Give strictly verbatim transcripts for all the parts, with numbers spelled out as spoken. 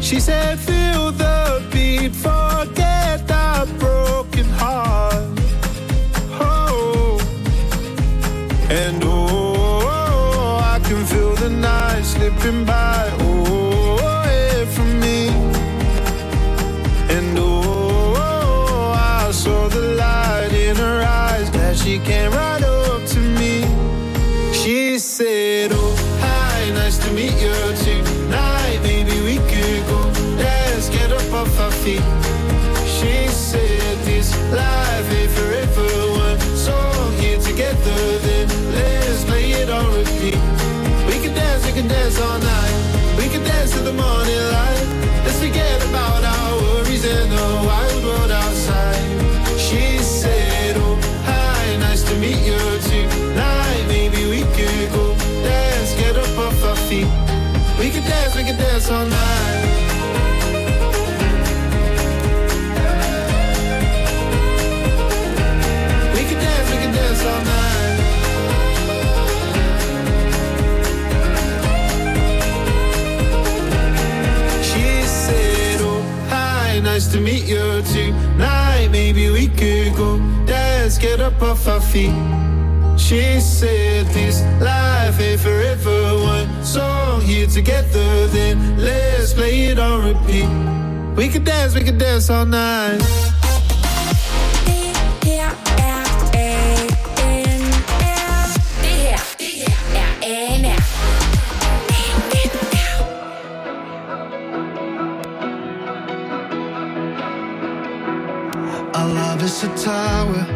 She said, feel the beat, forget that broken heart. Oh, and oh, I can feel the night slipping by. Oh, away from me. And oh, I saw the light in her eyes that she came right up to me. She said, oh, hi, nice to meet you tonight. Maybe we could go, let's get up off our feet. She said, this life ain't forever. One song here together, then let's play it on repeat. We can dance, we can dance all night. We can dance to the morning light. Let's forget about our worries and the wild world outside. She said, oh, hi, nice to meet you tonight. Maybe we could go dance, get up off our feet. We can dance, we can dance all night. We can dance, we can dance all night. She said, oh, hi, nice to meet you tonight. Maybe we could go dance, get up off our feet. She said, this life ain't forever. One song here together, then let's play it on repeat. We can dance, we can dance all night. Our love is a tower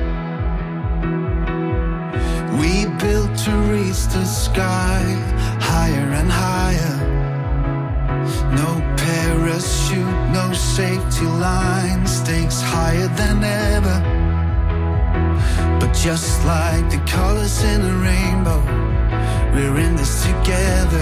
we built to reach the sky, higher and higher. No parachute, no safety line, stakes higher than ever. But just like the colors in a rainbow, we're in this together.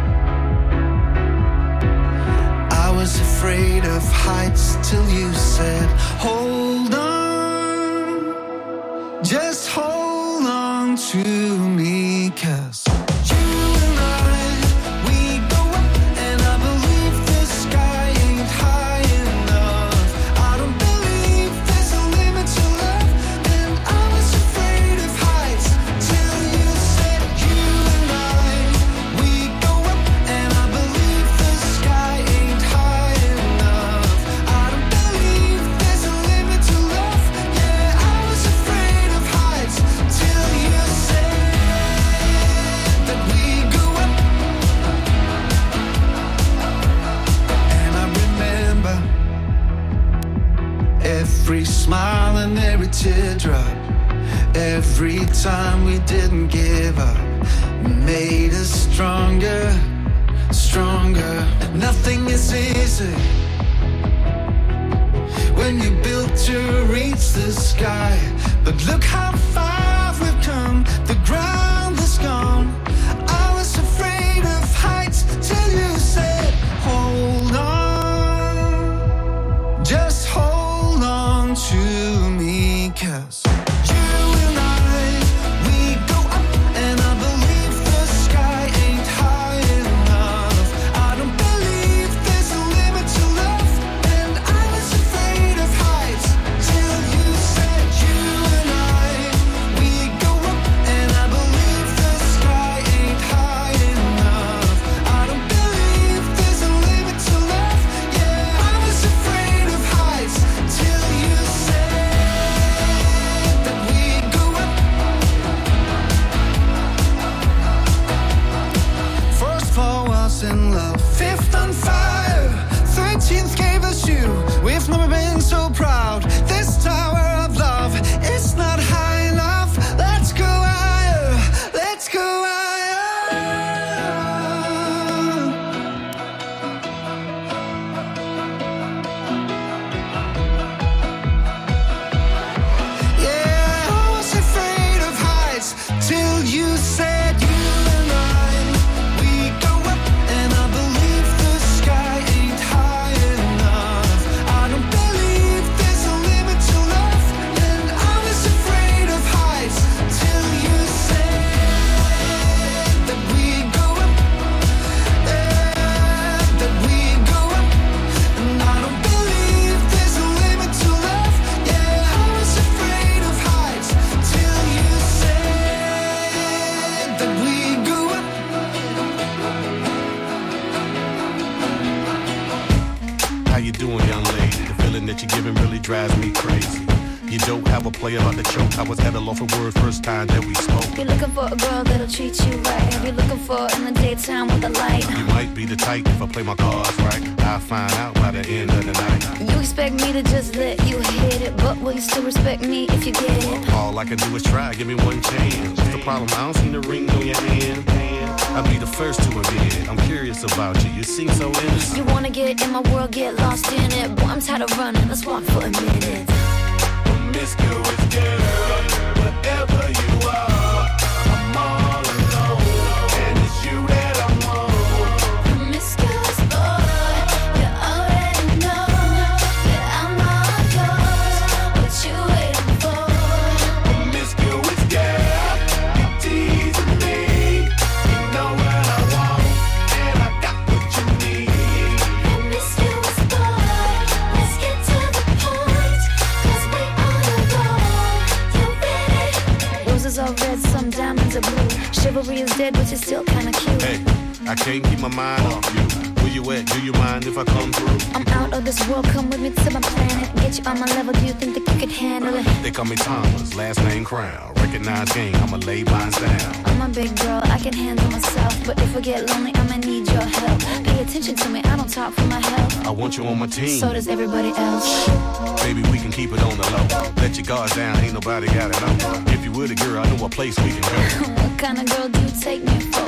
I was afraid of heights till you said, hold on, just hold on to me, 'cause you and I, we go up, and I believe the sky ain't high enough. I don't believe there's a limit to love, and I was afraid of heights till you said, you and I, we go up, and I believe the sky ain't high enough. I don't believe there's a limit to love. Yeah, I was afraid of heights till you said that we go up. And I remember every smile and every teardrop, every time we didn't give up, made us stronger, stronger. Nothing is easy when you build to reach the sky, but look how far we've come. The ground is gone. I was afraid of heights till you said, hold on, just hold on to me, 'cause you and I, we go up, and I believe the sky ain't high enough. I don't believe there's a limit to love, and I was afraid of heights till you said, you and I, we go up, and I believe the sky ain't high enough. I don't believe there's a limit to love. Yeah, I was afraid of heights till you said that we go up. First floor was in love, fifth on fire, thirteenth gave us you. We've never been so proud. This tower of love, it's not high enough. Let's go higher, let's go higher. Yeah, I was afraid of heights till you said, you and I, we go up, and I believe the sky ain't high enough. doing, young lady? The feeling that you're giving really drives me crazy. You don't have a play about the choke. I was at a loss for words first time that we spoke. You're looking for a girl that'll treat you right. You're looking for in the daytime with a light. You might be the type if I play my cards right. I'll find out by the end of the night. You expect me to just let you hit it, but will you still respect me if you get it? All I can do is try, give me one chance. What's the problem? I don't see the ring on your hand. I'll be the first to admit I'm curious about you. You seem so innocent. You wanna get in my world, get lost in it. Boy, I'm tired of running. Let's walk for a minute. Promiscuous girl, whatever you are, I'm all alone, and it's you that I'm on. Promiscuous boy, you already know that I'm all yours. What you waiting for? Promiscuous girl, you teasing me. You know what I want, and I got what you need. Promiscuous boy, let's get to the point, 'cause we roses are red, some diamonds are blue. Chivalry is dead, but you're still kinda cute. Hey, I can't keep my mind off you. Where you at? Do you mind if I come through? I'm out of this world, come with me to my planet. Get you on my level, do you think that you could handle it? They call me Thomas, last name Crown. Recognize game, I'ma lay mine down. I'm a big girl, I can handle myself. But if I get lonely, I'ma need your help. Pay attention to me, I don't talk for my health. I want you on my team. So does everybody else. Baby, we can keep it on the low. Let your guards down, ain't nobody gotta know. If you were the girl, I know a place we can go. What kind of girl do you take me for?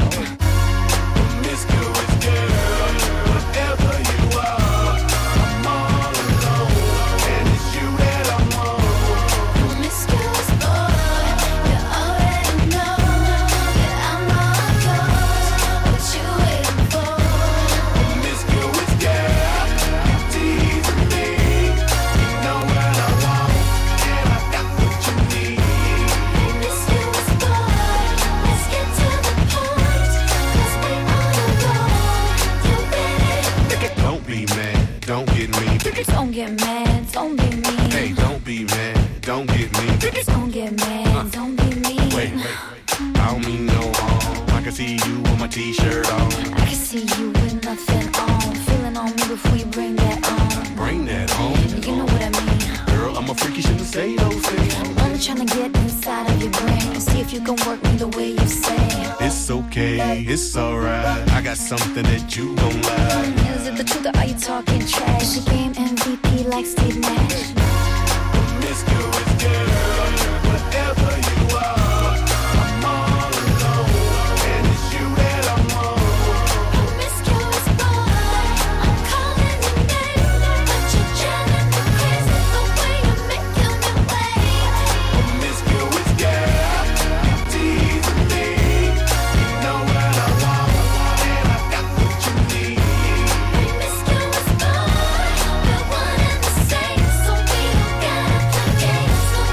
Promiscuous girl, whatever you are, I'm all alone, and it's you that I'm on. Promiscuous boy, you already know that I'm all yours. What you waiting for? Promiscuous girl, you teasing me. You know what I want, and I got what you need. Promiscuous boy, let's get to the point, 'cause we all alone. You ready? Don't be mad, don't get me. Don't get mad, don't be mean. Hey, don't be mad, don't get me. Don't get mad, don't be mean. Wait, wait, I don't mean no harm. I can see you with my t-shirt on. I can see you with nothing on. Feeling on me before you bring that on. Bring that on. You know what I mean. Girl, I'm a freak, you shouldn't say those things. I'm only trying to get inside of your brain and see if you can work me the way you say. It's okay, it's alright. I got something that you gon' like. Is it the truth or are you talking trash? She came M V P like Steve Nash. Promiscuous girl, whatever you are, I'm all alone, and it's you that I'm on. Promiscuous boy, I'm calling your name, but you're driving me crazy the way you're making me wait. Promiscuous girl, you teasing me. You know what I want, and I got what you need. Promiscuous boy, we're one and the same, so we don't gotta play games no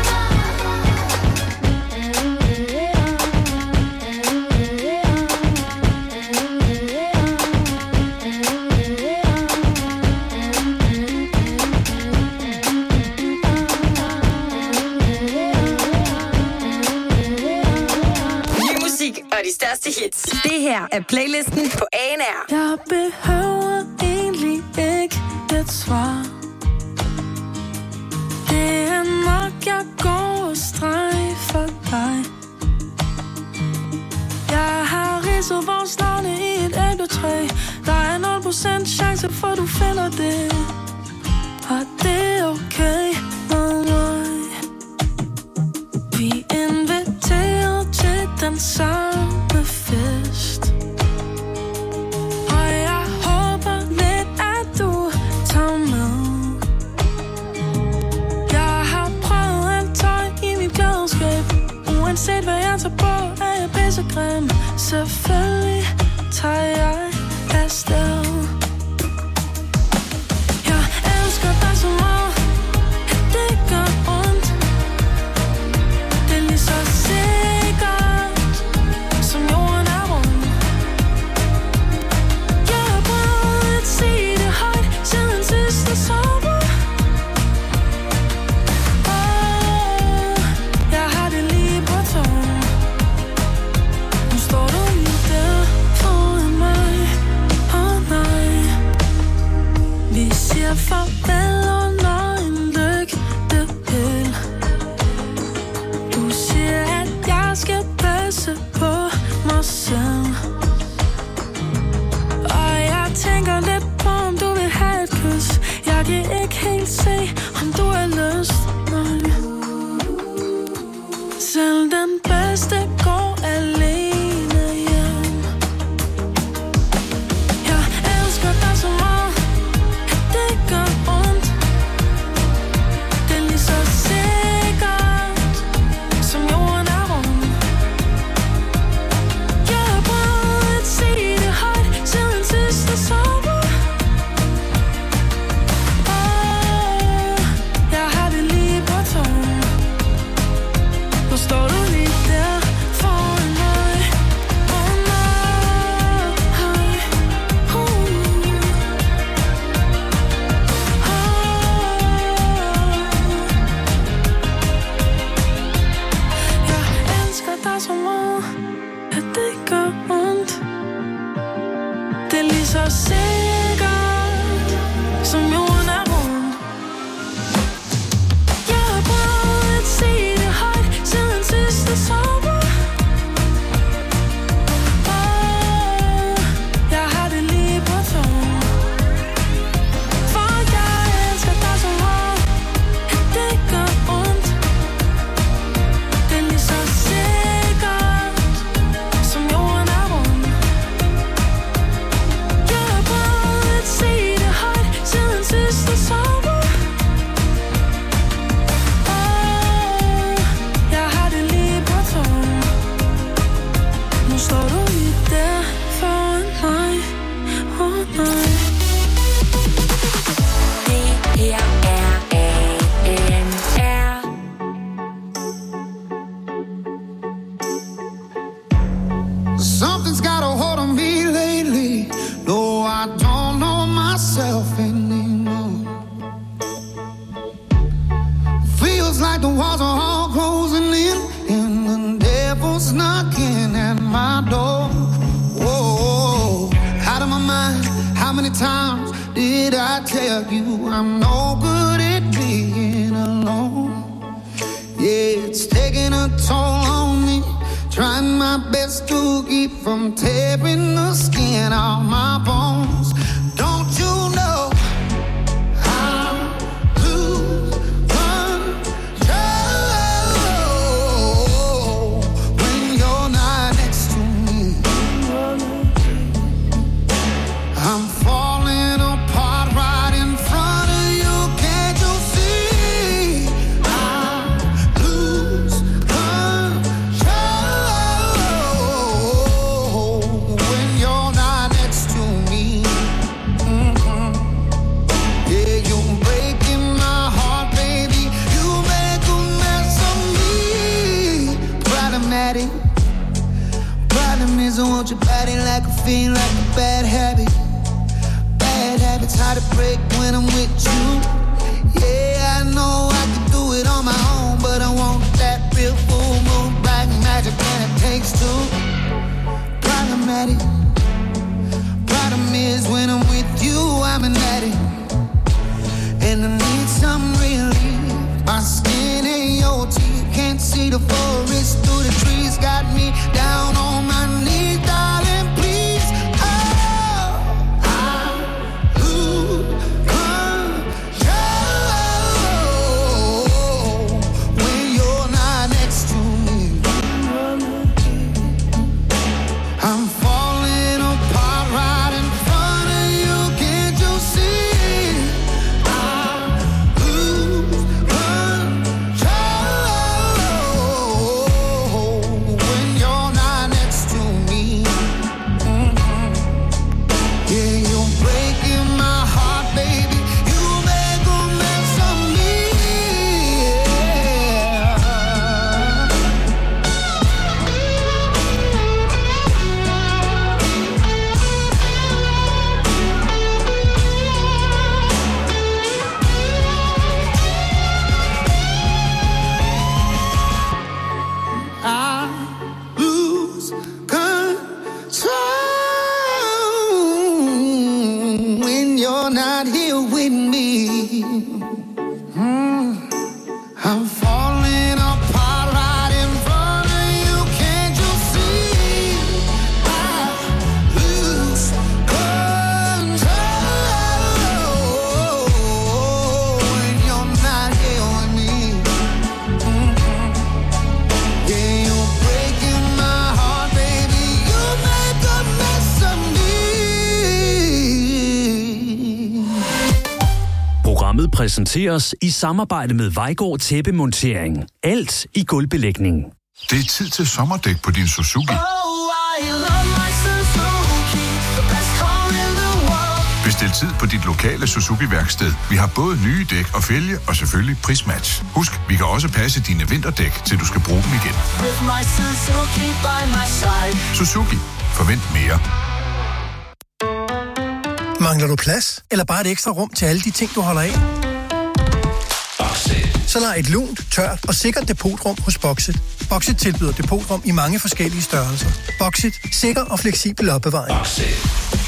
Ny musik og de største hits. Det her er playlisten på A and R. Jeg behøver egentlig ikke et svar. Det er nok, jeg går og strejfer dig. Jeg har ridset vores navne i et æbletræ. Der er nul procent chance for, du finder det. Og det er okay med mig. Vi inviterer til den samme fest. Og jeg håber lidt, at du tager med. Jeg har prøvet alt tøj i mit klædeskab. Uanset hvad jeg tager på, er jeg pissegrim. Selvfølgelig tager jeg afsted. Jeg elsker dig så meget. siger farvel under en lygtepæl. Du siger, at jeg skal passe på mig selv. Og jeg tænker lidt på, om du vil have et kys. Jeg kan ikke helt se, om du har lyst. Nej. Selv den bedste går alene hjem. Jeg elsker dig så meget, at det gør ondt. Det er lige så sikkert, som jorden er rund. Jeg har prøvet at sige det højt siden sidste sommer. Åh, jeg har det lige på tungen. Nu står du lige der foran mig. Oh nej, uh. Oh. Jeg elsker dig så meget, at det gør ondt. Det er lige så sikkert, som jorden er rund. Jeg har prøvet at sige det højt siden sidste sommer. Åh, jeg har det lige på tungen. For jeg elsker dig så meget, at det gør ondt. Det er lige så sikkert, som jorden er rund. Jeg har prøvet at sige det højt siden sidste sommer. Åh, jeg har det lige på tungen. Nu står du lige der foran mig. Åh nej. Det her er A N R. Something's got a hold on me lately. No, I don't know myself anymore. Feels like the walls are all closing in, and the devil's knocking at my door. Whoa, out of my mind. How many times did I tell you I'm no good at being alone? Yeah, it's taking a toll on me. Trying my best to keep from tearing the skin off my bones. Don't you know I lose control when you're not next to me? I'm falling apart right in front of you. Can't you see? I lose control when you're not next to me. Mhm. Yeah, you're breaking my heart, baby. You make a mess of me. Problematic. Problem is I want your body like a fiend, like a bad habit. Bad habits hard to break when I'm with you. Yeah, I know I can do it on my own, but I want that real full moon black magic, and it takes two. Problematic. Problem is when I'm with you, I'm an addict, and I need some relief. My skin ain't your teeth, can't see the forest through the trees. Got me down on my knees, darling, please. Oh, I lose control when you're not next to me. I'm falling apart right in front of you. Can't you see? Programmet præsenteres i samarbejde med Vejgaard Tæppemontering. Alt i gulvbelægning. Det er tid til sommerdæk på din Suzuki. Bestil tid på dit lokale Suzuki-værksted. Vi har både nye dæk og fælge, og selvfølgelig prismatch. Husk, vi kan også passe dine vinterdæk, til du skal bruge dem igen. Suzuki. Forvent mere. Mangler du plads? Eller bare et ekstra rum til alle de ting, du holder af? Boxit. Så lej et lunt, tørt og sikkert depotrum hos Boxit. Boxit tilbyder depotrum i mange forskellige størrelser. Boxit. Sikker og fleksibel opbevaring. Boxit.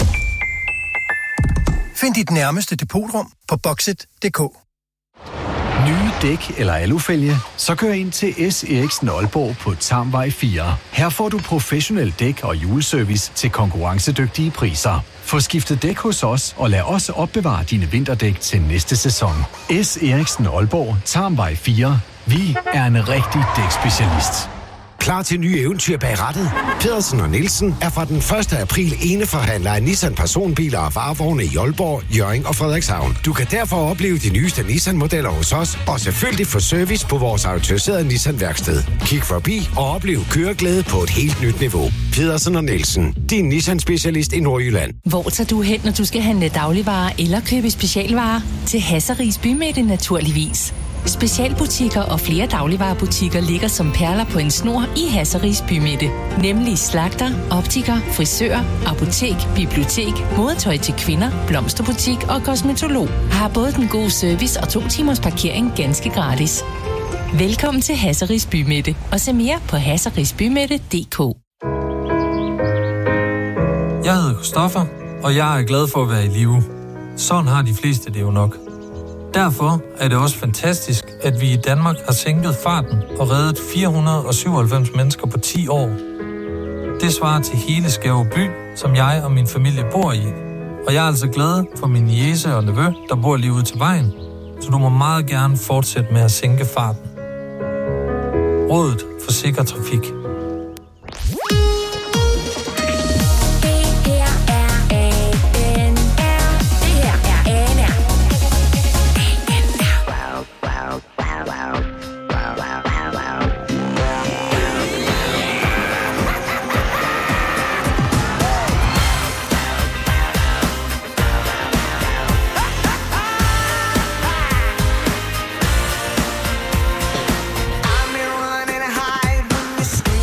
Find dit nærmeste depotrum på boxit punktum d k. Nye dæk eller alufælge? Så kør ind til S. Eriksen Aalborg på Tarmvej fire. Her får du professionel dæk og juleservice til konkurrencedygtige priser. Få skiftet dæk hos os, og lad os opbevare dine vinterdæk til næste sæson. S. Eriksen Aalborg, Tarmvej fire. Vi er en rigtig dækspecialist. Klar til nye eventyr bag rattet? Pedersen og Nielsen er fra den første april eneforhandler af Nissan personbiler og varevogne i Aalborg, Hjørring og Frederikshavn. Du kan derfor opleve de nyeste Nissan-modeller hos os, og selvfølgelig få service på vores autoriserede Nissan-værksted. Kig forbi og oplev køreglæde på et helt nyt niveau. Pedersen og Nielsen, din Nissan-specialist i Nordjylland. Hvor tager du hen, når du skal handle dagligvarer eller købe specialvarer? Til Hasseris Bymidte naturligvis. Specialbutikker og flere dagligvarebutikker ligger som perler på en snor i Hasseris Bymidte. Nemlig slagter, optiker, frisør, apotek, bibliotek, modetøj til kvinder, blomsterbutik og kosmetolog. Har både den gode service og to timers parkering ganske gratis. Velkommen til Hasseris Bymidte og se mere på hasserisbymidte punktum d k. Jeg hedder Christoffer, og jeg er glad for at være i live. Sådan har de fleste det jo nok. Derfor er det også fantastisk, at vi i Danmark har sænket farten og reddet fire hundrede og syvoghalvfems mennesker på ti år. Det svarer til hele Skæve by, som jeg og min familie bor i. Og jeg er altså glad for min niece og nevø, der bor lige ude til vejen, så du må meget gerne fortsætte med at sænke farten. Rådet for sikker trafik. Stay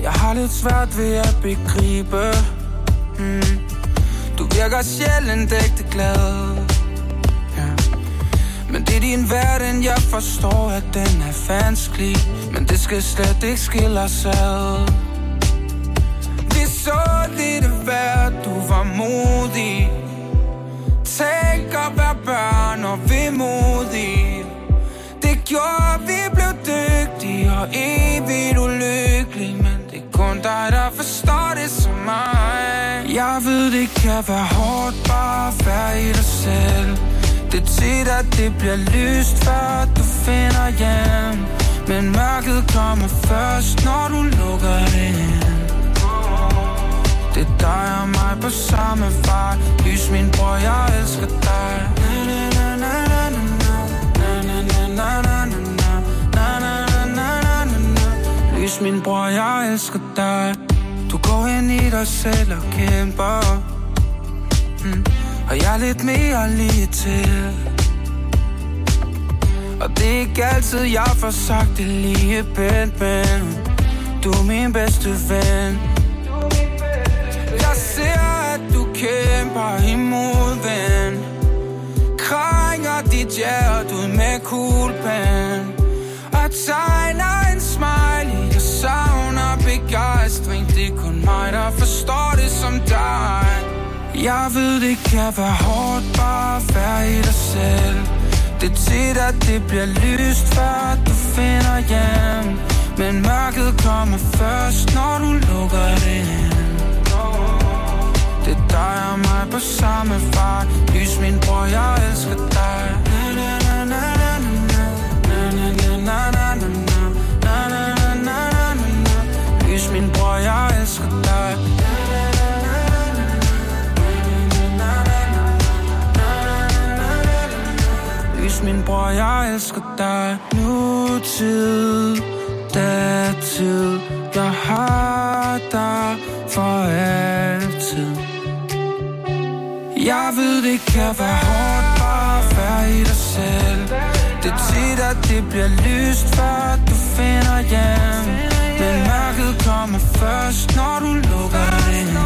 jeg har lidt svært ved at begribe. mm. Du virker sjældent ægte glad, ja. Men det er din verden, jeg forstår, at den er vanskelig. Men det skal slet ikke skille os ad. Vi så lidt af hvert, du var modig. Tænk at være børn og vemodige. Det gjorde, vi blev dygtige og evigt ulykkelige. Men det er kun dig, der forstår det som mig. Jeg ved, det kan være hårdt bare at være i dig selv. Det er tit, at det bliver lyst, før du finder hjem. Men mørket kommer først, når du lukker det ind. Det er dig og mig på samme vej. Lys, min bror, jeg elsker dig. Lys, min bror, jeg elsker dig. Du går ind i dig selv og kæmper, mm. og jeg er lidt mere lige til. Og det er ikke altid, jeg får sagt det lige pænt, men du er min bedste ven. Jeg ser, at du kæmper imod, ven. Krænger dit hjerte ud med kuglepen og tegner en smiley. Jeg savner begejstring. Det er kun mig, der forstår det som dig. Jeg ved, det kan være hårdt bare at være i dig selv. Det er tit, at det bliver lyst, før du finder hjem. Men mørket kommer først, når du lukker det ind. Det er dig og mig på samme vej. Lys, min bror, jeg elsker dig. Lys, min bror, jeg elsker dig. Lys, min bror, jeg elsker dig. Nutid, datid, jeg har dig for altid. Jeg ved, det kan være hårdt bare at være i dig selv. Det er tit, at det bliver lyst, før du finder hjem. Men mørket kommer først, når du lukker det ind.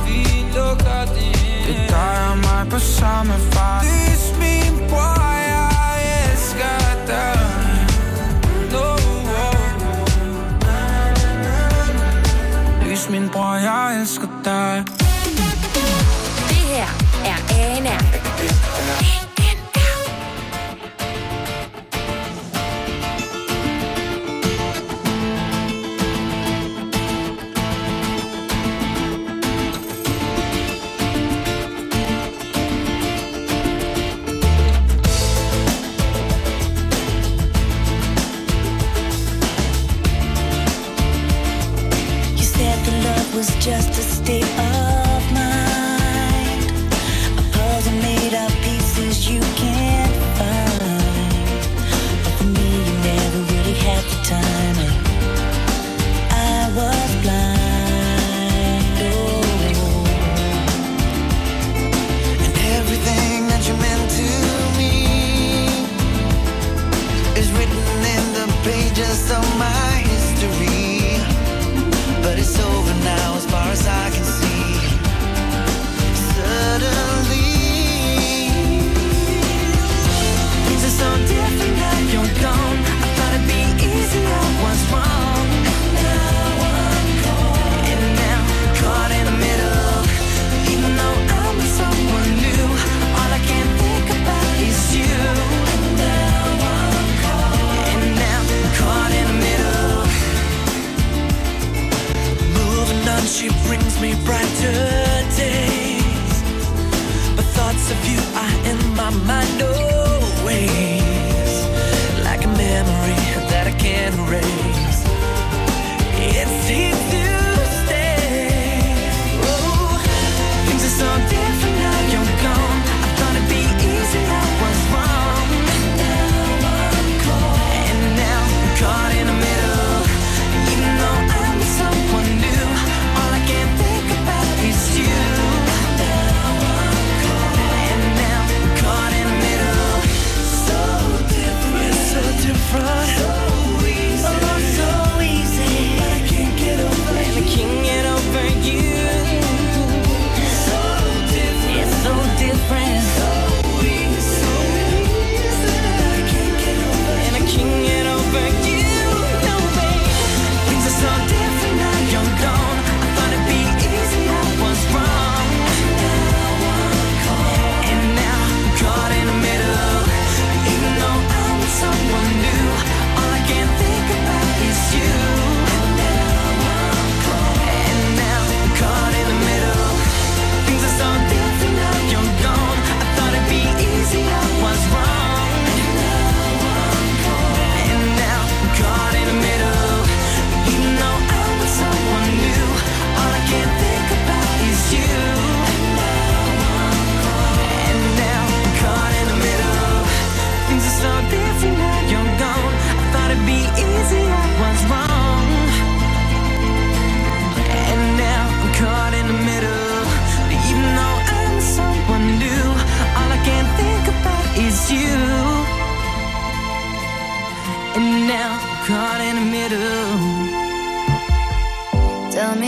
Det er dig og mig på samme vej. Lys, min bror, jeg elsker dig. Lys, min bror, jeg elsker dig. Det her er A N R.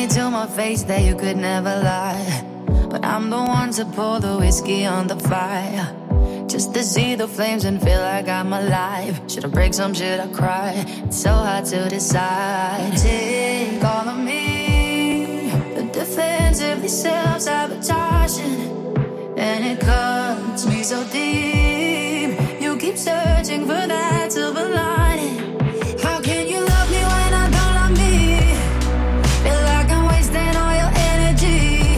it to my face that you could never lie. But I'm the one to pour the whiskey on the fire, just to see the flames and feel like I'm alive. Should I break some, should I cry? It's so hard to decide. Take all of me, the defensively self-sabotaging, and it cuts me so deep. You keep searching for that silver lining. How can you love me when I don't love me? Feel like I'm wasting all your energy.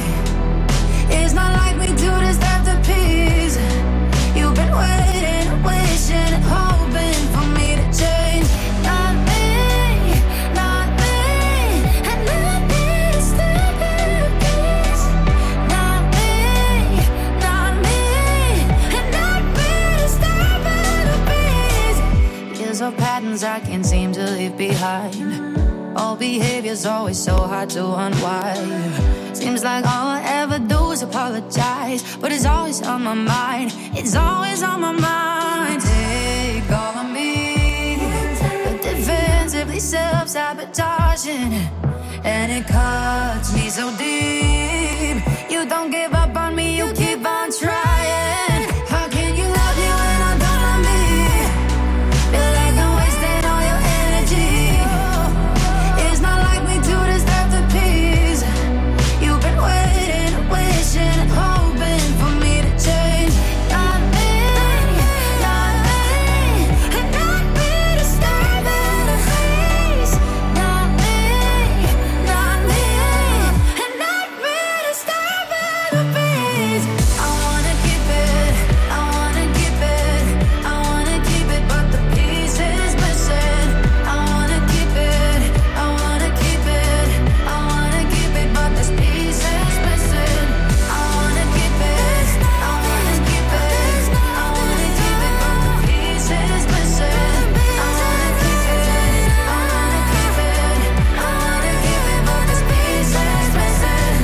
It's not like we do this after peace. You've been waiting, wishing and hoping for me to change. Not me, not me, and not me to step in peace. Not me, not me, and not me to step in peace. Years of patterns I can't seem to leave behind. All behavior's always so hard to unwind. Seems like all I ever do is apologize, but it's always on my mind. It's always on my mind. Take all of me, but defensively self-sabotaging, and it cuts me so deep. You don't give up on me, you keep on trying. How can you love me when I don't love me? Feel like I'm wasting all your energy. It's not like we do this after peace. You've been waiting, wishing and hoping for me to change. Not me, not me, and not me to step in a face. Not me, not me, and not me to step in a face. I wanna keep it, I wanna keep it, I wanna keep it, but the pieces missing. I wanna keep it, I wanna keep it, I wanna keep it, but this piece is missing. I wanna keep it, I wanna keep it, I wanna keep it, but the piece is missing. I wanna keep it, I wanna keep it, I wanna keep it, but this piece is missing.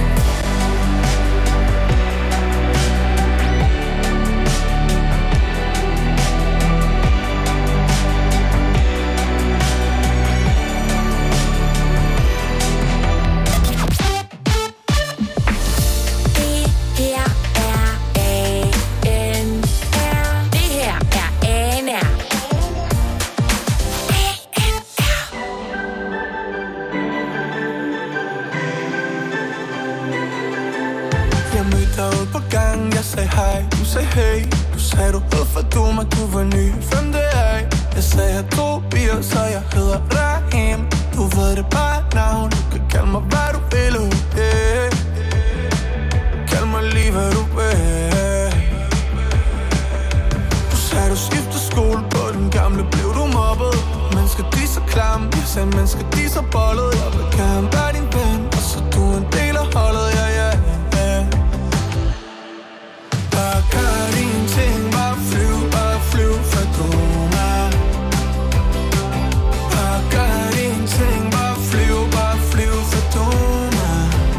Det her er A N R. Det her er A N R. Jeg mødte dig ude på gangen, jeg sagde hej, du sagde hey. Du sagde du hed for du, men du var ny, hvem det er. Jeg sagde jeg tog bier, så jeg hedder Rahim. Du ved det bare navn, du kan kalde mig hvad du vil, yeah. Kald mig lige hvad du vil. Du sagde du skiftede skole, på den gamle blev du mobbet. Mennesker de så klamme, jeg sagde mennesker de så bollet. Jeg vil gerne være din ven, og så du en del af holdet, ja ja ja. Bare gør dine ting, bare flyv, bare flyv for drømmer. Bare gør dine ting, bare flyv, bare flyv for drømmer.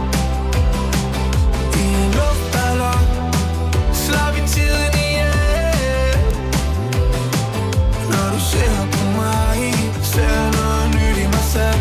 I en luftballon slår vi tiden ihjel. Når du ser på mig, ser jeg noget nyt i mig selv.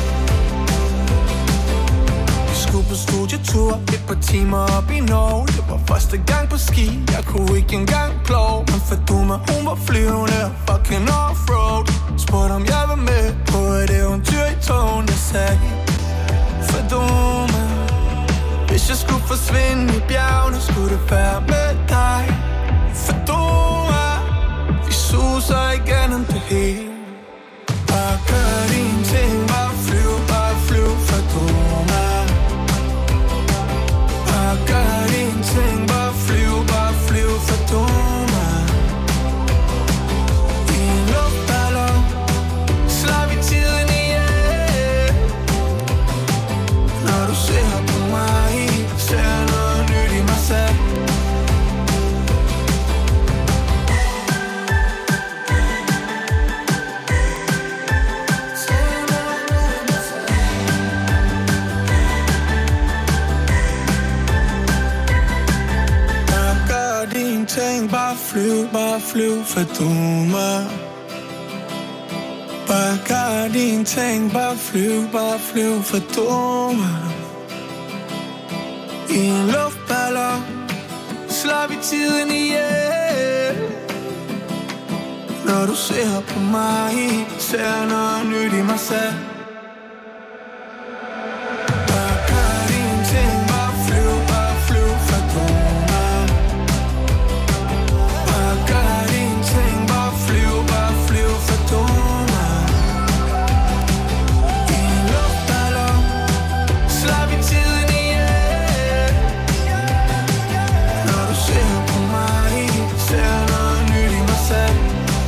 Vi skulle på studietur, et par timer op i Norge. Det var første gang på ski, jeg kunne ikke engang plove. Men for dumme, hun var flyvende og fucking offroad. Spurgte om jeg var med på et eventyr i togen. Jeg sagde, for dumme, hvis jeg skulle forsvinde i bjergene, skulle det være med dig. For dumme, vi suser igennem det hele. Bare gør dine ting, bare flyv, bare flyv for dumme. Bare gør dine ting, bare flyv, bare flyv for dumme. I en luftballon slår vi tiden ihjel. Når du ser på mig, ser jeg noget nyt i mig selv. Ting, bare flyv, bare flyv for dumme. Bare gør dine ting, bare flyv, bare flyv for dumme. I en luftballon slår vi tiden ihjel. Når du ser på mig, ser noget nyt i mig selv. Bare gør dine ting, bare flyv, bare flyv for dumme. Bare gør dine ting, bare flyv, bare flyv for dumme. I en luftballon slår vi tiden ihjel. Når du ser på mig, ser noget nyt i mig selv.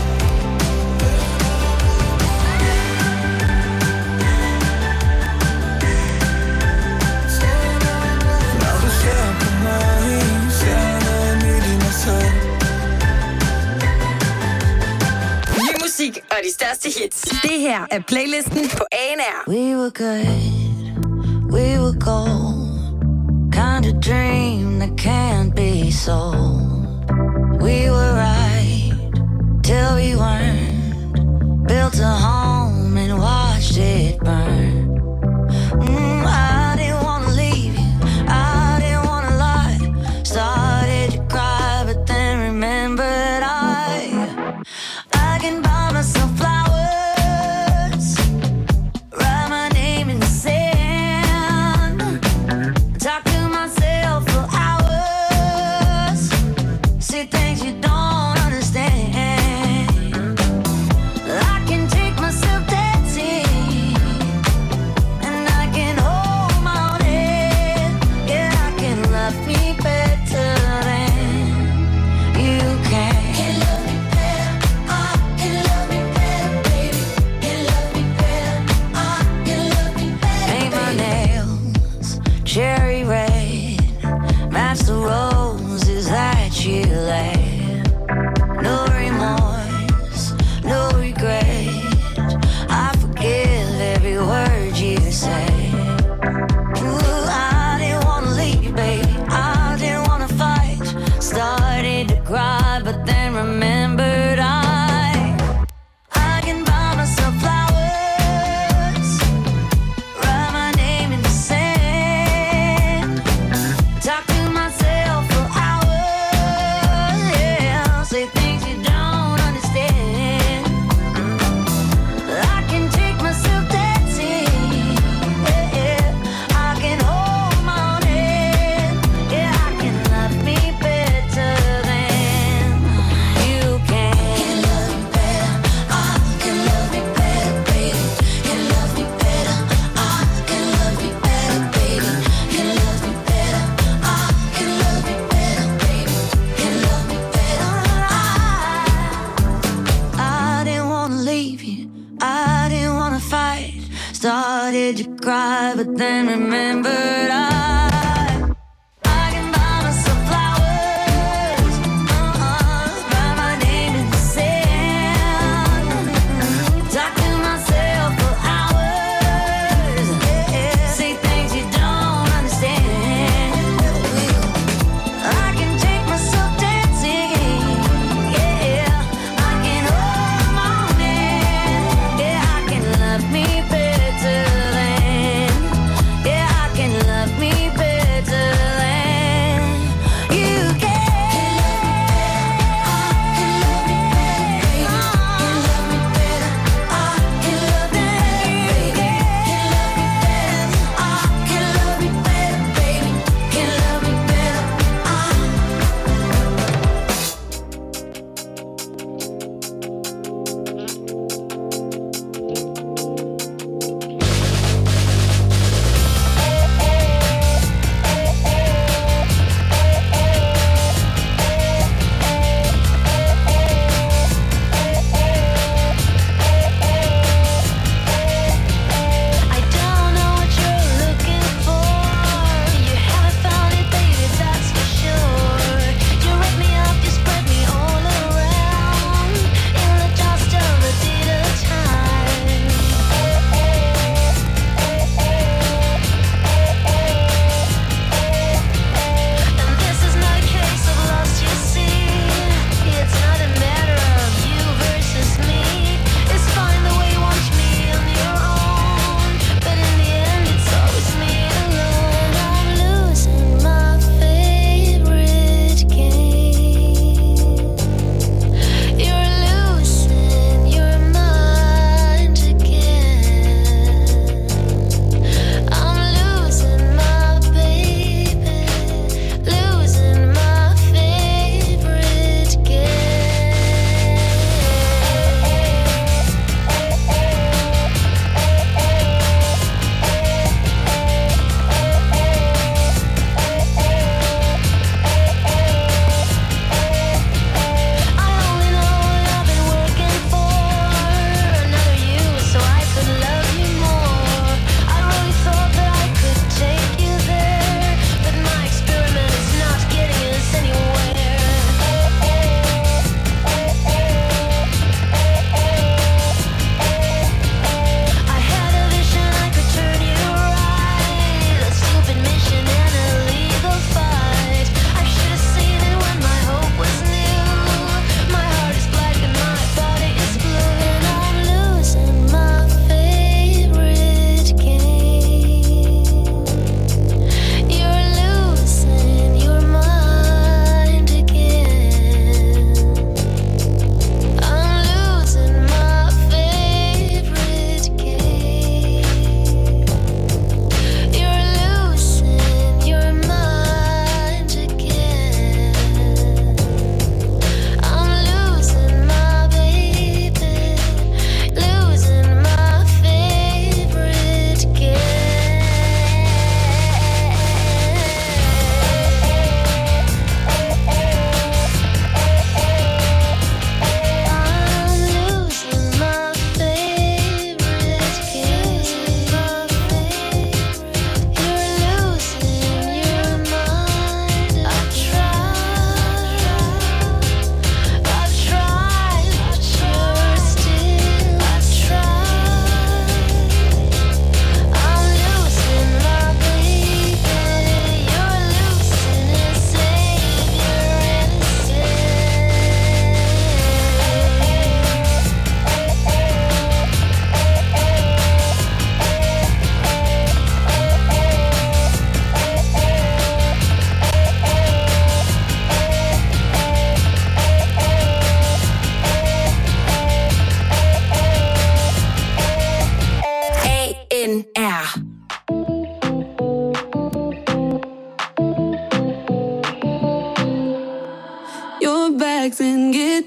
Ny musik og de største hits. Det her er playlisten på A N R. We were good, we were gold. Kind of dream that can't be sold. We were right till we weren't. Built a home and watched it burn. Mm, I didn't wanna leave you, I didn't wanna lie. Started to cry, but then remembered I I can buy myself flowers, write my name in the sand, talk to myself for hours, say things you don't understand. I can take myself dancing, and I can hold my own head. Yeah, I can love me better than you can. Can love me better, I can love me better, baby. Can love me better, I can love me better. Paint my nails cherry red, match the roses that you laid. No remorse, no regret. I forgive every word you say. Ooh, I didn't wanna leave, baby. I didn't wanna fight. Started to cry, but then remembered I I can buy myself flowers, write my name in the sand, talk to myself for hours. Yeah, say things you don't understand. I can take myself dancing. Yeah, yeah. I can hold my own head. Yeah, I can love me better than you can. Can love me better, I can love me better, baby. Can love me better, I can love me better, baby. Can love me better, I can love me better, baby. Can love me better, I I didn't wanna leave you, I didn't wanna fight. Started to cry, but then remembered I I can buy myself flowers, uh-uh, write my name in the sand, talk to myself for hours. Yeah, say things you don't understand. I can take myself dancing. Yeah, I can hold my own hand. Yeah, I can love me better than. Yeah, I can love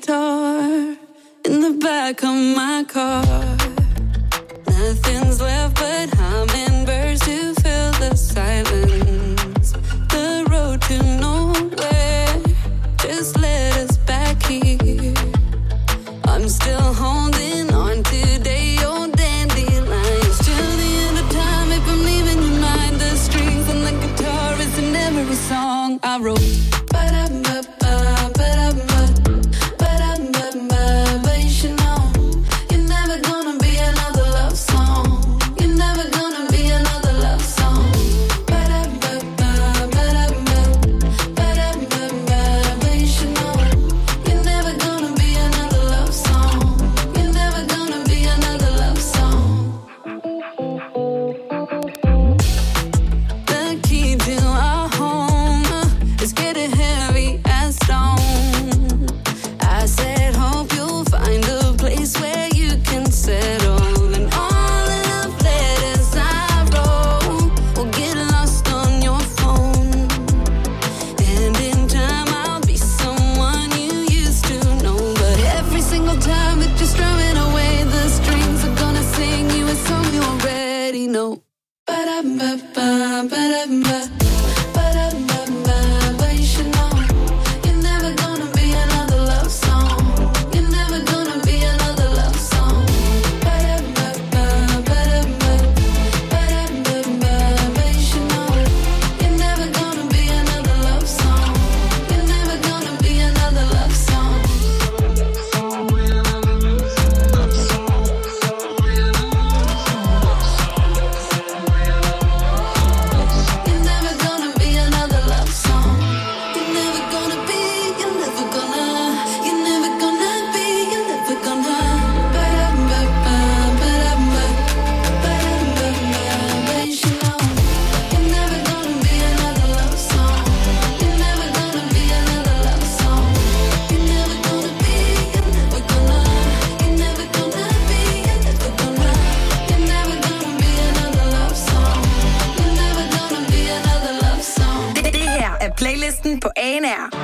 guitar in the back of my car. Nothing's left but hummingbirds to fill the silence. The road to nowhere just led us back here. I'm still holding on today, old dandelions. Till the end of time, if I'm leaving your mind, the strings and the guitar is in every song I wrote. Ba-da-ba-ba, ba-da-ba, ba-da-ba-ba. But you should know, you're never gonna be another love song. You're never gonna be another love song. Ba-da-ba-ba, ba-da-ba, ba-da-ba-ba. But you should know, you're never gonna be another love song. You're never gonna be another love song. The key to our home is getting heavy as stone. I said, hope you'll find a place where you can settle. And all the love letters I wrote will get lost on your phone. And in time I'll be someone you used to know. But every single time that you're strumming away, the strings are gonna sing you a song you already know. Ba-da-ba-ba, ba-da-ba, ba-da-ba-ba. But you should know, you're never gonna be another love song. You're never gonna be another love song. Ba-da-ba-ba, ba-da-ba, ba-da-ba-ba. But you should know, you're never gonna be another love song. You're never gonna be another love song. You're never gonna be another love song. You're never gonna be, you're never gonna, you're never gonna be, you're never gonna. Ba-da-ba-ba, ba-da-ba, ba-da-ba-ba. But you should know, you're never gonna be another love song. You're never gonna be another love song. You're never gonna be, you're never gonna, you're never gonna be, you're never gonna, you're never gonna be another love song. You're never gonna be another love song. Det, det her er playlisten på A N R.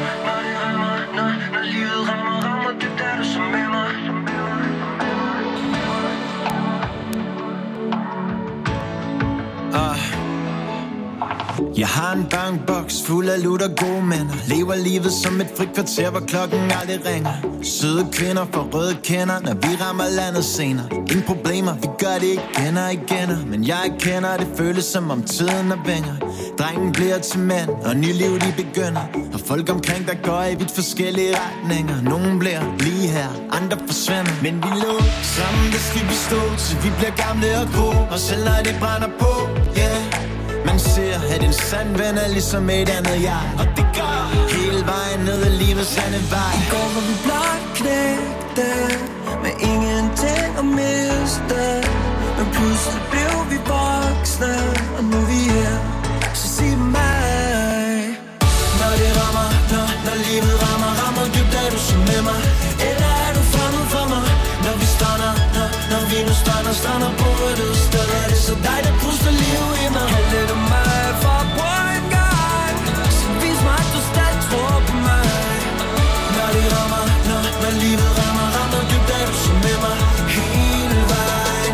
Jeg har en bankboks fuld af lutter gode mænd. Lever livet som et frikvarter, hvor klokken aldrig ringer. Søde kvinder for røde kender, når vi rammer landet senere. Ingen problemer, vi gør det igen og igen. Men jeg kender, det føles som om tiden er vinger. Drengen bliver til mænd, og ny liv de begynder. Og folk omkring der går i vidt forskellige retninger. Nogen bliver lige her, andre forsvinder. Men vi lå sammen, det skal vi stå til vi bliver gamle og grå. Og selv når det brænder på, yeah. Man ser, at en sand ven er ligesom et andet jeg. Og det går hele vejen ned ad livets sande vej. I går var vi blot knægte, med ingenting at miste. Men pludselig blev vi voksne, og nu er vi her. Så sig mig, når det rammer, når, når livet rammer, rammer dybt, er du så med mig? Eller er du fremmed for mig? Når vi stander, når, når vi nu stander, stander på et sted. Er det så dig, der puster liv i mig? kalder du mig for at prøve en gang. Så vis mig, at du stadig tror på mig. Når det rammer, når, når livet rammer, rammer dybt, er du så med mig? Hele vejen.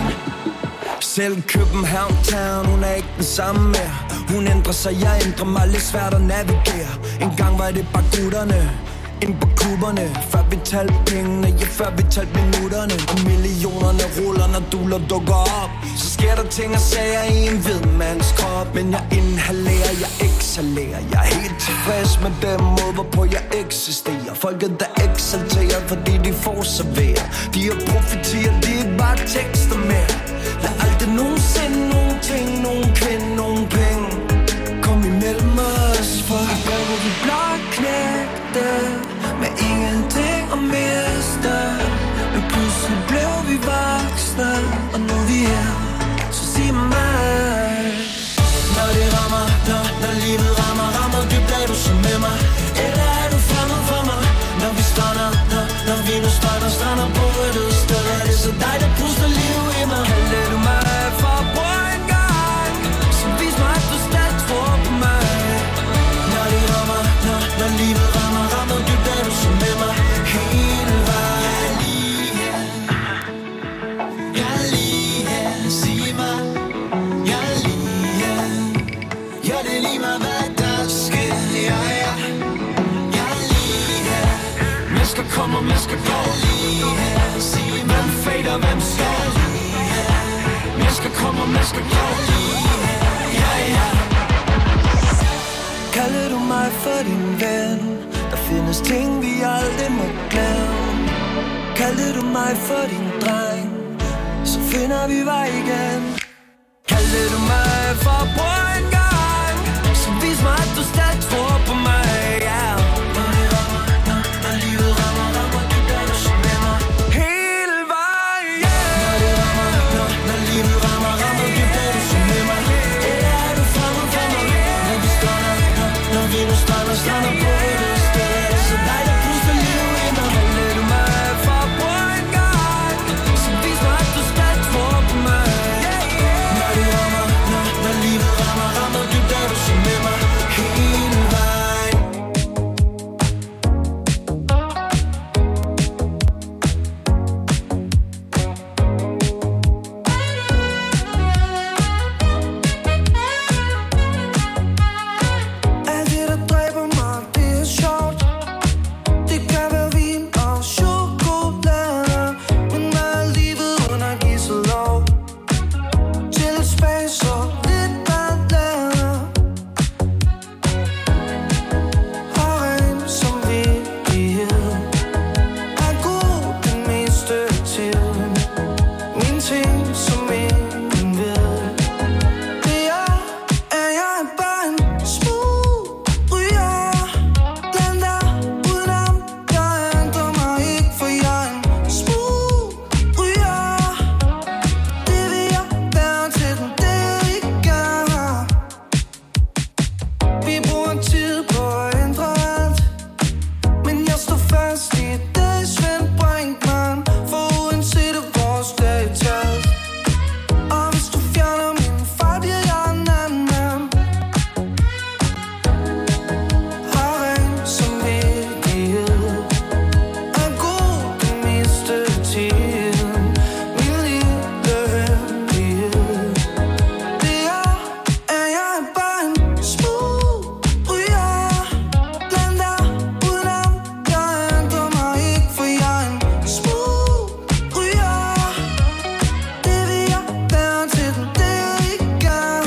Selv København Town, hun er ikke den samme mere. Hun ændrer sig, jeg ændrer mig, lidt svært at navigere. En gang var det bare gutterne ind på kuberne, før vi talte pengene, ja før vi talte minutterne. Og millionerne ruller, når duler dukker op. Så sker der ting og sager i en hvid mands krop. Men jeg inhalerer, jeg exhalerer. Jeg er helt tilfreds med den måde, hvorpå jeg eksisterer. Folket der exalterer, fordi de får serveret. De har profetier, de er ikke bare tekster mere. Lad aldrig nogensinde nogen ting, nogen kvinde, nogen penge kom imellem os. For i går var vi blot knægte, med ingenting at miste. Men pludselig blev vi voksne, og nu er vi her. Så sig mig, når det rammer, når, når livet rammer, rammer dybt, er du så med mig? Eller er du fremmed for mig? Når vi stander, når, når vi nu stander, stander på et sted. Er det så dig, der puster liv i mig? kalder du mig for at prøve en gang. Så man skal gå lige her. Sige hvem fader, hvem står lige her. Man skal komme, og man skal gå lige her. Ja, ja. Kalder du mig for din ven? Der findes ting, vi aldrig må glemme. Kalder du mig for din dreng? Så finder vi vej igen. Kalder du mig for at prøve en gang? Så vis mig, at du stadig tror på mig, ja. Når det rammer, når, når livet rammer, rammer du der, du så med mig hele vejen, yeah. Når det rammer, når, når livet rammer, rammer du der, du så med mig. Eller er du fremme for mig? Når vi strander, når, når vi nu strander, strander på det sted. Så dig, der pludselig liv ind og kalder du mig for at prøve en gang? Så vis mig, at du stadig tror på mig. Når det rammer, når, når livet rammer, rammer du der, du så med mig hele vejen. Alt det, der dræber mig, det er sjovt. Det kan være vin og chokolade, men hvad er livet uden at give sig lov til et space og lidt ballade? Og ren samvittighed er god den meste tid. Min ting, som ingen ved, det er, at jeg er bare en smooth ryger. Den der udenom, jeg ændrer mig ikke, for jeg er en smooth ryger. Det vil jeg være til den dag igen. Vi bruger tid på at ændre alt, men jeg står fast i det, Svend Brinkmann. For uanset at vores dag er talt, og hvis du fjerner min far, bliver jeg en anden mand. Har ren samvittighed er god den meste tid. Min lille hemmelighed, det er, at jeg er bare en smooth ryger. Den der udenom, jeg ændrer mig ikke, for jeg er en smooth ryger. Det vil jeg være til den dag igen.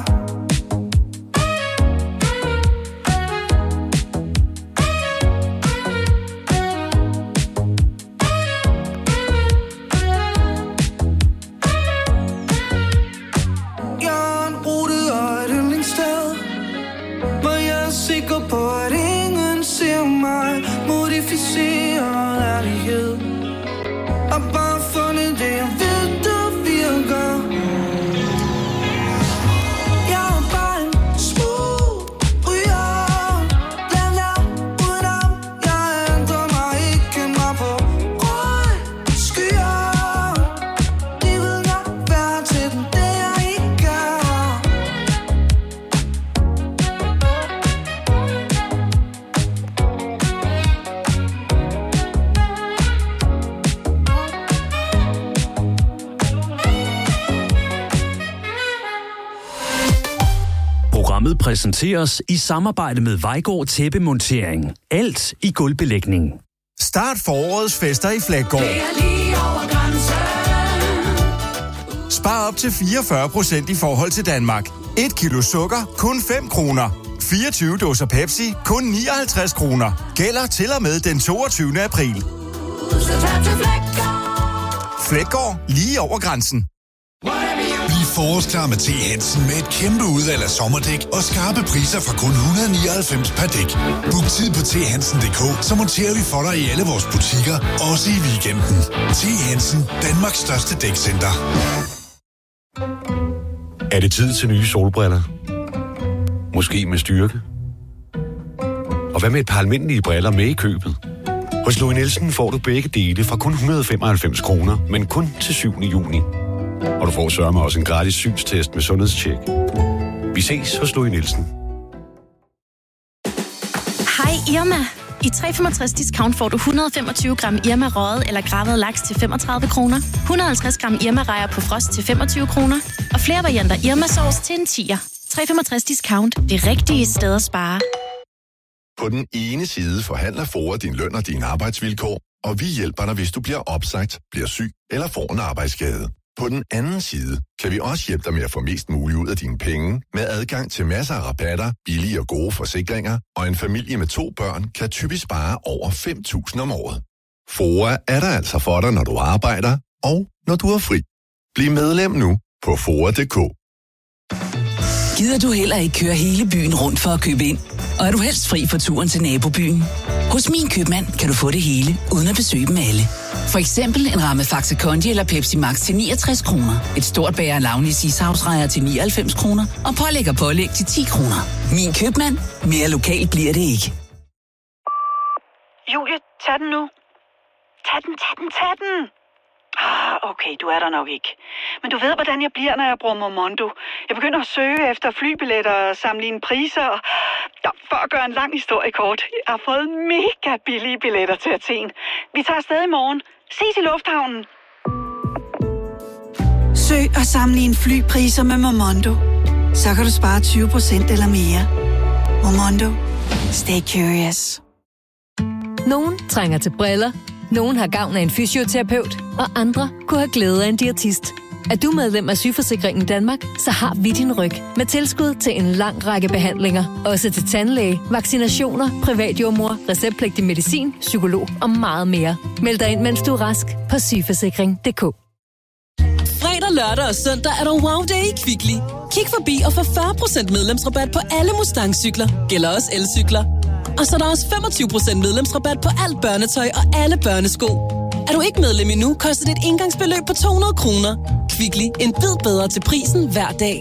Jeg er en rute og et yndlingssted, hvor jeg er sikker på, at ingen ser mig. Modificeret ærlighed og bare fundet det, jeg ved, der virker. Jeg er bare en smooth ryger. Den der udenom, jeg ændrer mig ikke, mig på røde skyer. Det vil jeg være til den dag, jeg ikke er. Programmet præsenteres i samarbejde med Vejgaard Tæppemontering. Alt i gulvbelægning. Start forårets fester i Flækgaard. Spar op til fireogfyrre procent i forhold til Danmark. et kilo sukker, kun fem kroner. fireogtyve dåser Pepsi, kun nioghalvtreds kroner. Gælder til og med den toogtyvende april. Flækgaard, lige over grænsen. Bliv forårsklar med T. Hansen med et kæmpe udvalg af sommerdæk og skarpe priser fra kun et hundrede og nioghalvfems per dæk. Book tid på t hansen punktum d k, så monterer vi for dig i alle vores butikker, også i weekenden. T. Hansen, Danmarks største dækcenter. Er det tid til nye solbriller? Måske med styrke? Og hvad med et par almindelige briller med i købet? Hos Louis Nielsen får du begge dele fra kun et hundrede og femoghalvfems kroner, men kun til syvende juni. Og du får sørme også en gratis synstest med sundhedstjek. Vi ses hos Louis Nielsen. Hej Irma. I tre komma femogtres discount får du et hundrede og femogtyve gram Irma røget eller gravet laks til femogtredive kroner, et hundrede og halvtreds gram Irma rejer på frost til femogtyve kroner, og flere varianter Irma sauce til en tier. tre komma femogtres discount. Det rigtige sted at spare. På den ene side forhandler FOA din løn og dine arbejdsvilkår, og vi hjælper dig, hvis du bliver opsagt, bliver syg eller får en arbejdsskade. På den anden side kan vi også hjælpe dig med at få mest muligt ud af dine penge, med adgang til masser af rabatter, billige og gode forsikringer, og en familie med to børn kan typisk spare over fem tusind om året. F O A er der altså for dig, når du arbejder, og når du er fri. Bliv medlem nu på foa punktum d k. Gider du heller ikke køre hele byen rundt for at købe ind? Og er du helst fri for turen til nabobyen? Hos Min Købmand kan du få det hele, uden at besøge dem alle. For eksempel en ramme Faxe Kondi eller Pepsi Max til niogtres kroner. Et stort bager Launis ishavsrejer til nioghalvfems kroner. Og pålæg og pålæg til ti kroner. Min Købmand. Mere lokalt bliver det ikke. Julie, tag den nu. Tag den, tag den, tag den. Ah, okay, du er der nok ikke. Men du ved, hvordan jeg bliver, når jeg bruger Momondo. Jeg begynder at søge efter flybilletter og sammenligne priser. Og... Ja, for at gøre en lang historie kort. Jeg har fået mega billige billetter til Athen. Vi tager afsted i morgen. Ses i lufthavnen. Søg og sammenligne flypriser med Momondo. Så kan du spare tyve procent eller mere. Momondo. Stay curious. Nogen trænger til briller. Nogen har gavn af en fysioterapeut, og andre kunne have glæde af en diætist. Er du medlem af Sygeforsikringen Danmark, så har vi din ryg med tilskud til en lang række behandlinger. Også til tandlæge, vaccinationer, privatjordmor, receptpligtig medicin, psykolog og meget mere. Meld dig ind, mens du er rask på sygeforsikring punktum d k. Fredag, lørdag og søndag er der wow day i Kvickly. Kig forbi og få fyrre procent medlemsrabat på alle Mustang-cykler. Gælder også elcykler. Og så er der også femogtyve procent medlemsrabat på alt børnetøj og alle børnesko. Er du ikke medlem endnu, koster det et engangsbeløb på to hundrede kroner. Kvickly, en bid bedre til prisen hver dag.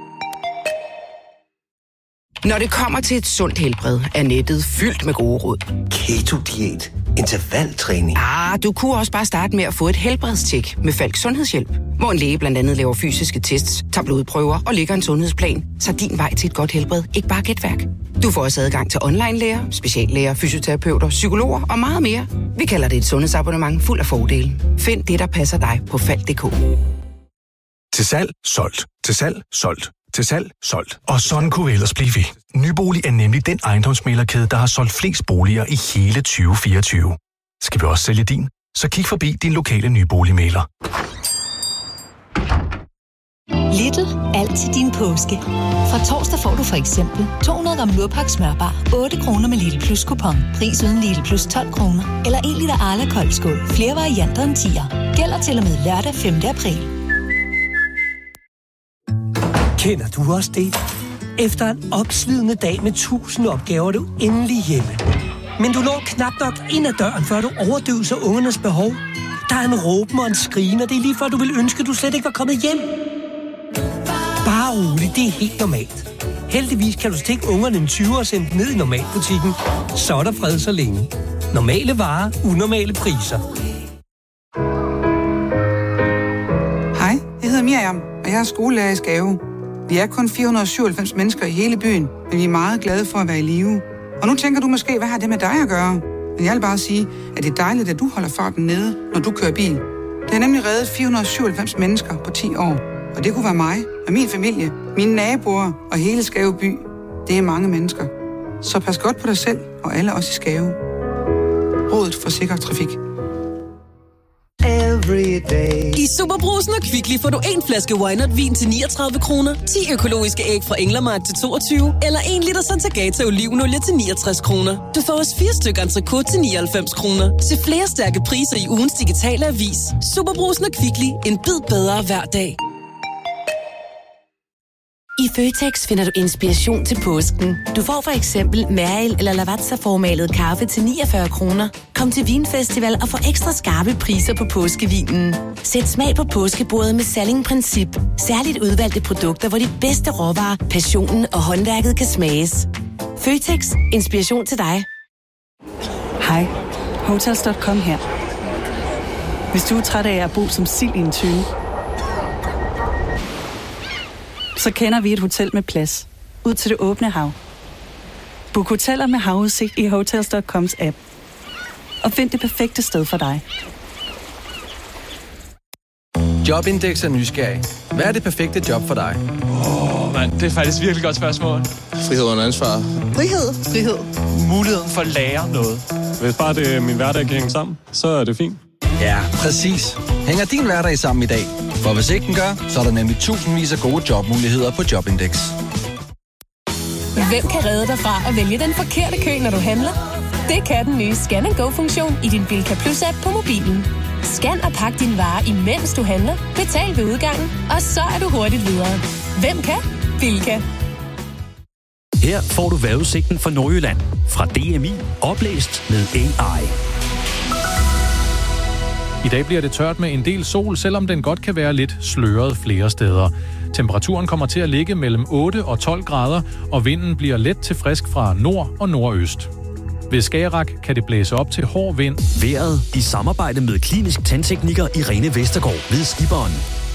Når det kommer til et sundt helbred, er nettet fyldt med gode råd. Keto-diæt, intervaltræning. Ah, du kunne også bare starte med at få et helbredstjek med Falk Sundhedshjælp. Hvor en læge blandt andet laver fysiske tests, tager blodprøver og lægger en sundhedsplan, så din vej til et godt helbred ikke bare er gætværk. Du får også adgang til online-læger, speciallæger, fysioterapeuter, psykologer og meget mere. Vi kalder det et sundhedsabonnement fuld af fordele. Find det, der passer dig på falk punktum d k. Til salg, solgt. Til salg, solgt. Til salg, solgt. Og sådan kunne vi ellers blive ved. Nybolig er nemlig den ejendomsmæglerkæde, der har solgt flest boliger i hele tyve fireogtyve. Skal vi også sælge din? Så kig forbi din lokale nyboligmægler. Lidl. Alt til din påske. Fra torsdag får du for eksempel to hundrede gram Lurpak smørbar, otte kroner med Lidl Plus kupon. Pris uden Lidl Plus tolv kroner. Eller en liter Arla koldskål. Flere varianter end tier. Gælder til og med lørdag femte april. Kender du også det? Efter en opslidende dag med tusind opgaver, er du endelig hjemme. Men du når knap nok ind ad døren, før du overdøver ungernes behov. Der er en råben og en skrigen, og det er lige før, du vil ønske, at du slet ikke var kommet hjem. Bare rolig, det er helt normalt. Heldigvis kan du stikke ungerne en tyver og sende dem ned i normalbutikken. Så er der fred så længe. Normale varer, unormale priser. Hej, jeg hedder Miriam, og jeg er skolelærer i Skave. Vi er kun fire hundrede og syvoghalvfems mennesker i hele byen, men vi er meget glade for at være i live. Og nu tænker du måske, hvad har det med dig at gøre? Men jeg vil bare sige, at det er dejligt, at du holder farten nede, når du kører bil. Det har nemlig reddet fire hundrede og syvoghalvfems mennesker på ti år. Og det kunne være mig og min familie, mine naboer og hele Skave by. Det er mange mennesker. Så pas godt på dig selv og alle os i Skave. Rådet for sikker trafik. I Superbrusen og Kvickly får du en flaske Wynot vin til niogtredive kroner, ti økologiske æg fra Englermark til toogtyve, eller en liter Santagata olivenolie til niogtres kroner. Du får også fire stykker entrecôte til nioghalvfems kroner. Se flere stærke priser i ugens digitale avis. Superbrusen og Kvickly. En bid bedre hver dag. I Føtex finder du inspiration til påsken. Du får for eksempel Mariel eller Lavazza-formalet kaffe til niogfyrre kroner. Kom til Vinfestival og få ekstra skarpe priser på påskevinen. Sæt smag på påskebordet med Salling-princip. Særligt udvalgte produkter, hvor de bedste råvarer, passionen og håndværket kan smages. Føtex. Inspiration til dig. Hej. Hotels punktum com her. Hvis du er træt af at bo som sild i en tøne, så kender vi et hotel med plads. Ud til det åbne hav. Book hoteller med havudsigt i Hotels punktum coms app. Og find det perfekte sted for dig. Jobindex er nysgerrig. Hvad er det perfekte job for dig? Åh, oh, mand, det er faktisk virkelig godt spørgsmål. Frihed under ansvar. Frihed. Frihed. Muligheden for at lære noget. Hvis bare det, min hverdag kan hænge sammen, så er det fint. Ja, præcis. Hænger din hverdag sammen i dag? For hvis ikke den gør, så er der nemlig tusindvis af gode jobmuligheder på Jobindex. Hvem kan redde dig fra at vælge den forkerte kø, når du handler? Det kan den nye Scan and Go-funktion i din Bilka Plus-app på mobilen. Scan og pak dine varer, imens du handler. Betal ved udgangen, og så er du hurtigt videre. Hvem kan? Bilka. Her får du vejrudsigten for Nordjylland fra D M I, oplæst med A I. I dag bliver det tørt med en del sol, selvom den godt kan være lidt sløret flere steder. Temperaturen kommer til at ligge mellem otte og tolv grader, og vinden bliver let til frisk fra nord og nordøst. Ved Skagerrak kan det blæse op til hård vind. Vejret i samarbejde med klinisk tandtekniker Irene Vestergaard ved Skiberen.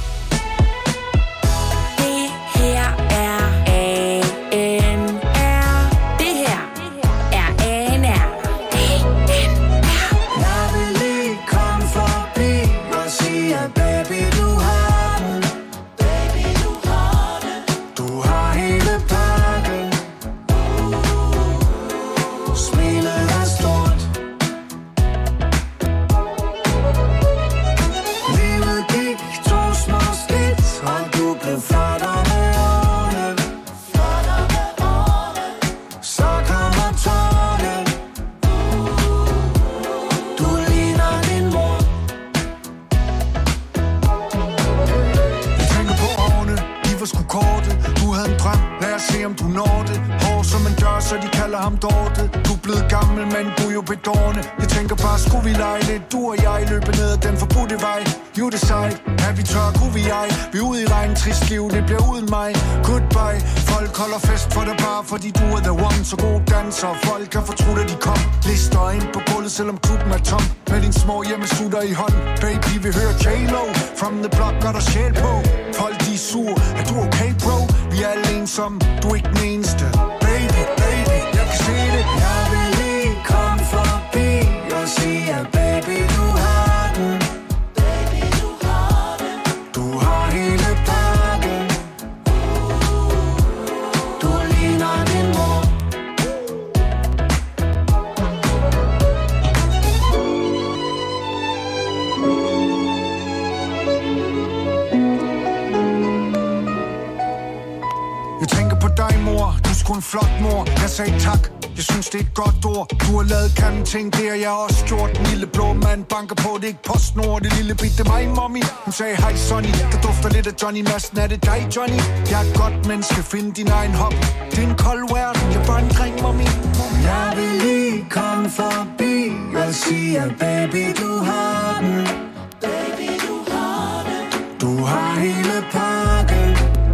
Fordi du er the one, så god danser. Folk kan fortrudt, at de kom. Lister ind på gulvet, selvom klubben er tom. Med din små hjemmesutter i hånd. Baby, vi hører J-Lo. From the block, gør der sjæl på. Folk, de er sur. Er du okay, bro? Vi er alle ensomme. Du er ikke den eneste. Baby, baby, jeg kan se det. Jeg vil lige komme forbi og sige, at baby, du har den. Baby, du har den. Du har hele pakken. Du ligner din mor. Jeg tænker på dig, mor. Du er sgu en flot mor. Jeg sagde tak. Jeg synes, det er et godt ord. Du har lavet kæmpe ting, det har jeg også gjort. Den lille blå mand banker på, det er ikke PostNord. Det lille bit, det er mig, mommy. Hun sagde, hej Sonny, der dufter lidt af Johnny Madsen. Er det dig, Johnny? Jeg er et godt menneske, find din egen hop. Det er en kold verden, jeg er bare en dreng, mommy. Jeg vil lige komme forbi og sige, at baby, du har den. Baby, du har den. Du har hele pakken.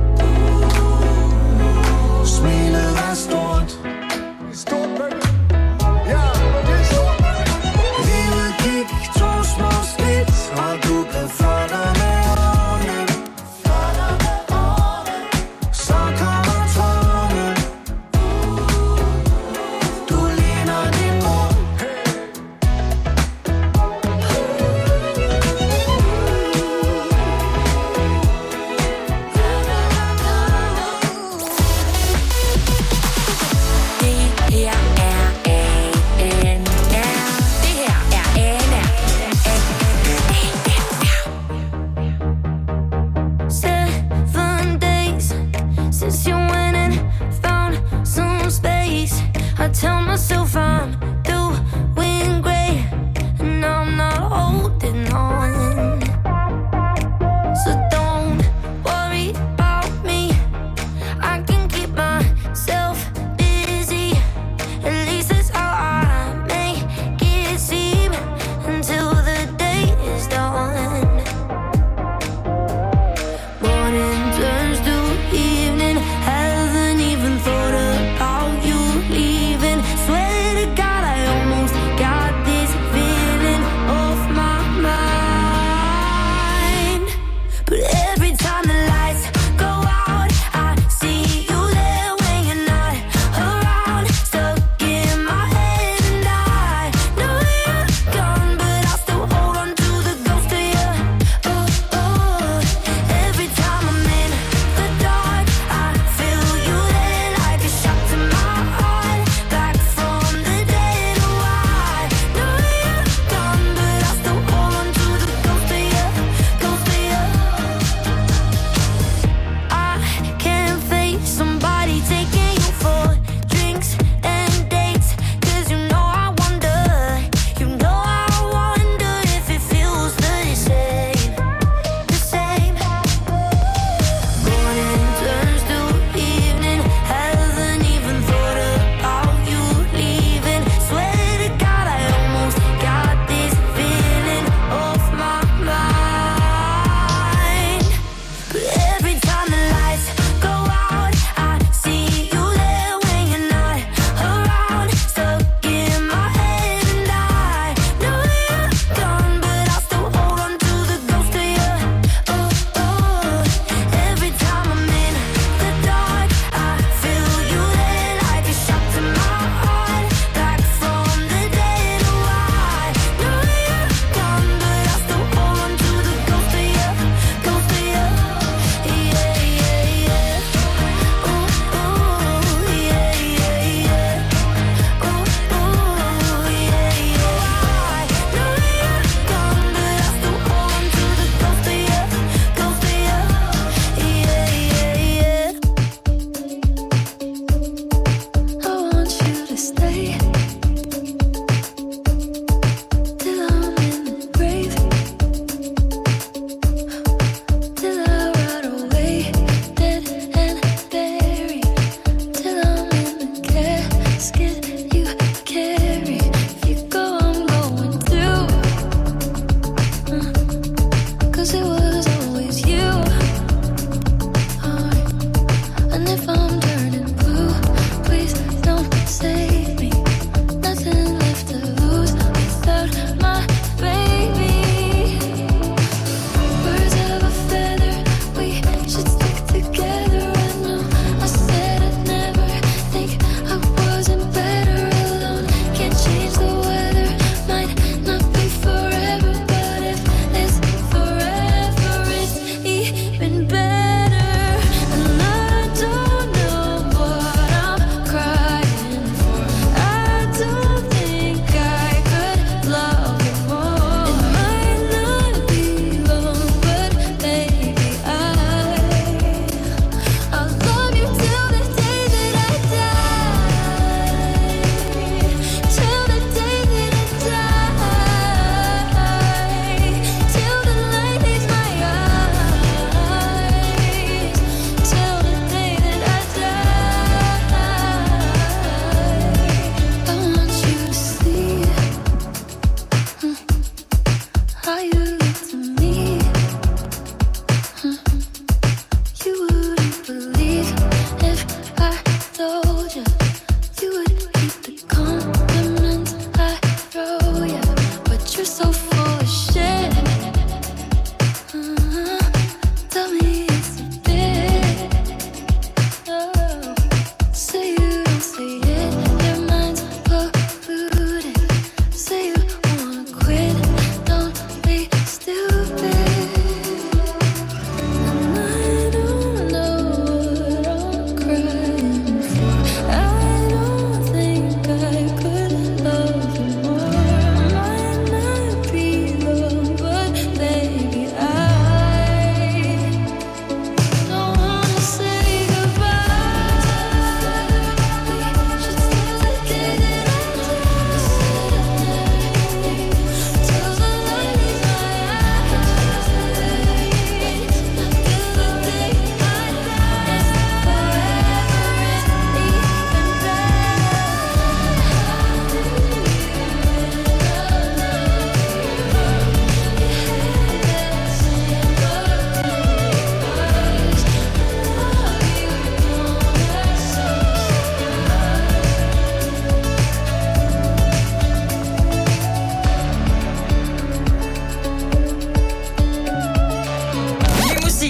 Smilet er stort. Stort, baby. Ja, det er stort, baby. Livet gik to små skridt, og du blev flottere med årene. Flottere med årene. Så kommer tårne. Du ligner din mor.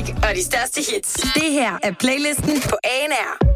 musik og de største hits. Det her er playlisten på A N R.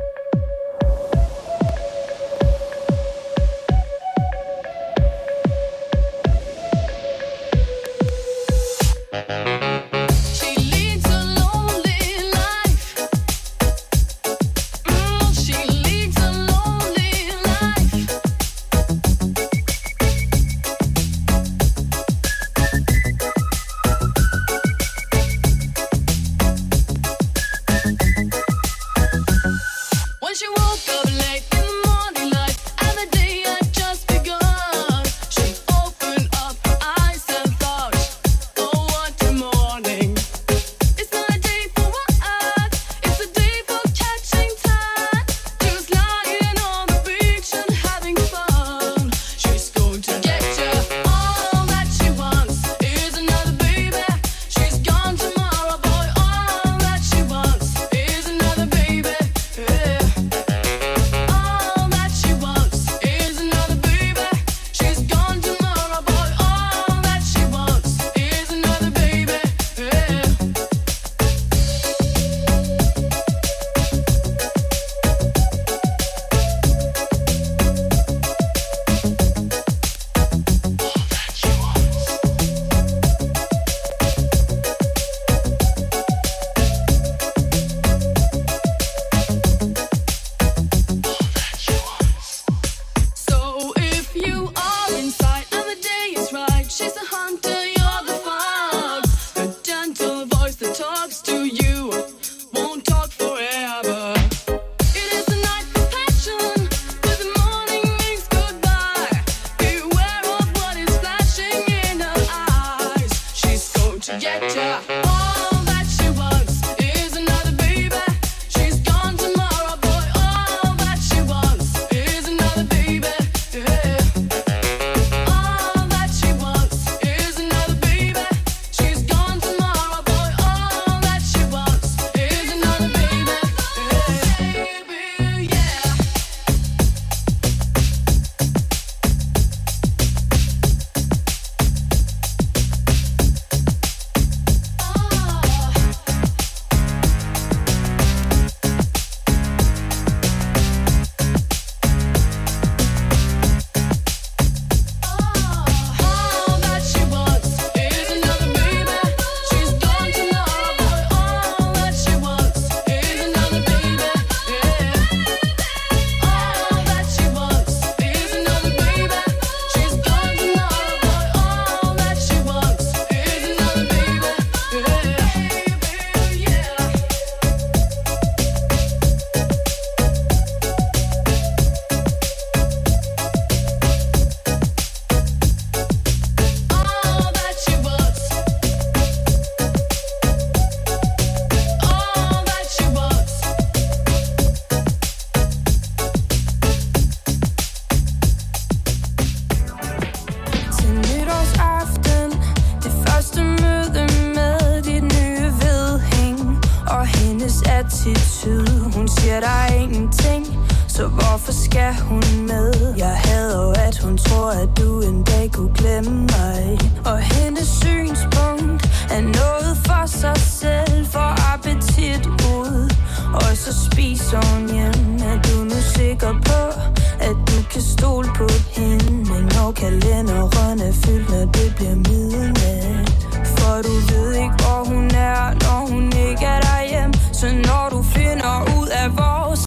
Kalenderen er fyldt, når det bliver middag.